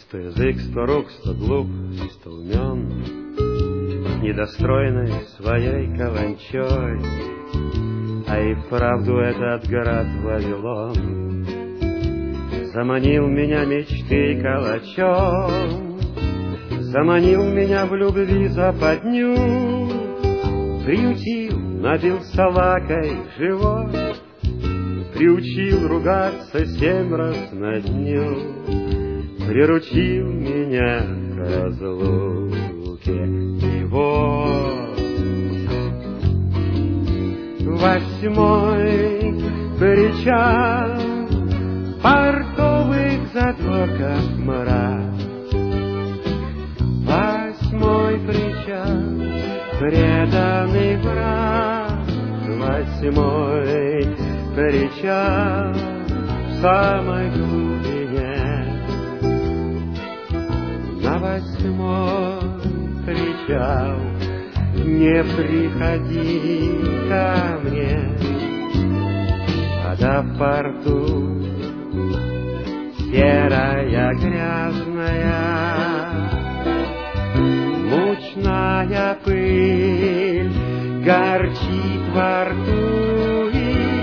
Сто язык, сто рук, сто глуп, сто умен, недостроенной своей каланчой. А и вправду этот город Вавилон заманил меня мечты калачом, заманил меня в любви западню, приютил, набил салакой живот, приучил ругаться 7 раз на дню, приручил меня к разлуке. И вот 8-й причал портовых затворков мрак. 8-й причал, преданный враг. 8-й причал в самой глубине. На 8-й причал не приходи ко мне. Вода в порту серая, грязная, мучная пыль горчит во рту. И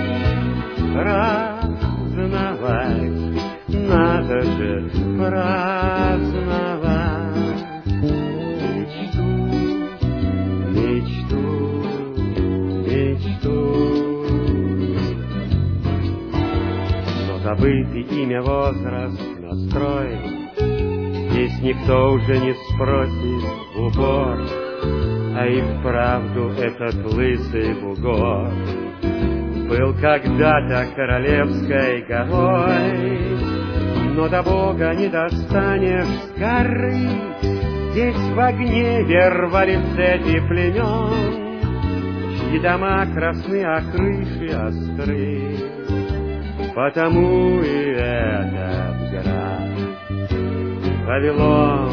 праздновать, надо же праздновать мечту, мечту, мечту. Но забытый имя, возраст, настрой, здесь никто уже не спросит в упор. А и вправду этот лысый бугор был когда-то королевской горой, но до Бога не достанешь с горы. Здесь в огне вервали цепи племен, чьи дома красны, а крыши остры. Потому и этот град Вавилон.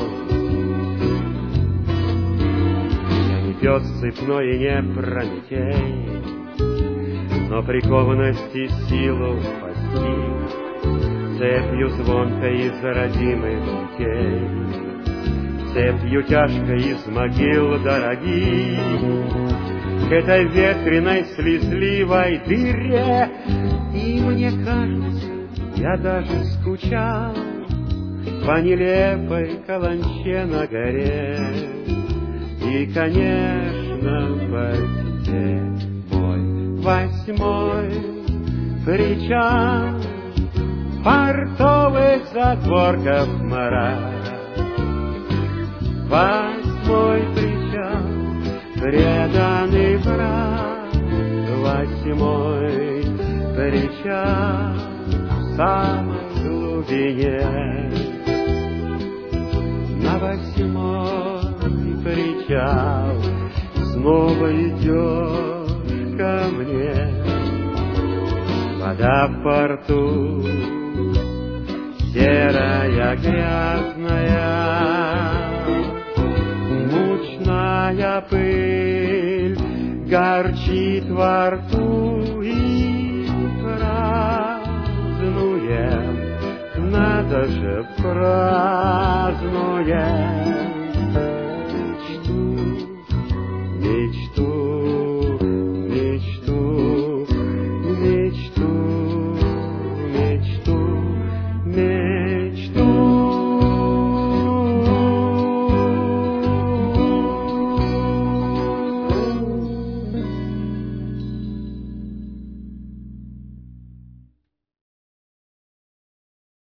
Я не пес цепной и не Прометей, но прикованности силу постиг цепью звонкой из родимых детей, цепью тяжкой из могил дорогих, к этой ветреной слезливой дыре. И мне кажется, я даже скучал по нелепой каланче на горе. И, конечно, по тебе, мой 8-й причал портовых затворков мрак. 8-й причал, преданный враг. 8-й причал в самой глубине. На 8-й причал снова идешь ко мне. Вода в порту серая, грязная, мучная пыль горчит во рту. И празднуем, надо же празднуем